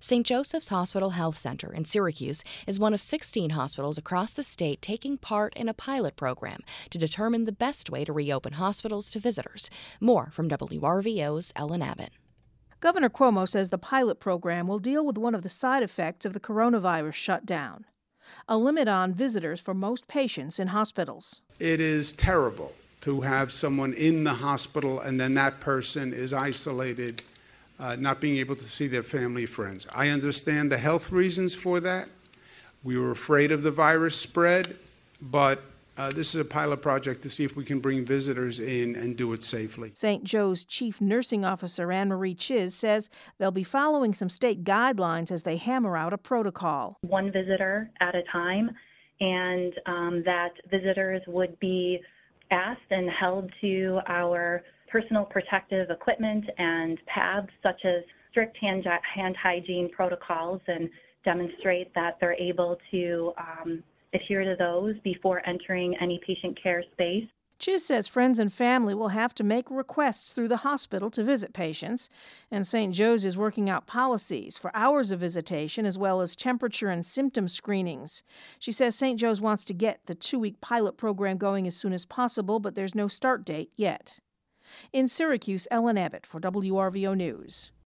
St. Joseph's Hospital Health Center in Syracuse is one of 16 hospitals across the state taking part in a pilot program to determine the best way to reopen hospitals to visitors. More from WRVO's Ellen Abbott. Governor Cuomo says the pilot program will deal with one of the side effects of the coronavirus shutdown, a limit on visitors for most patients in hospitals. It is terrible to have someone in the hospital and then that person is isolated, not being able to see their family friends. I understand the health reasons for that. We were afraid of the virus spread, but this is a pilot project to see if we can bring visitors in and do it safely. St. Joe's Chief Nursing Officer Anne Marie Chiz says they'll be following some state guidelines as they hammer out a protocol. One visitor at a time, and that visitors would be asked and held to our personal protective equipment and paths, such as strict hand hygiene protocols, and demonstrate that they're able to adhere to those before entering any patient care space. Chiz says friends and family will have to make requests through the hospital to visit patients, and St. Joe's is working out policies for hours of visitation as well as temperature and symptom screenings. She says St. Joe's wants to get the 2-week pilot program going as soon as possible, but there's no start date yet. In Syracuse, Ellen Abbott for WRVO News.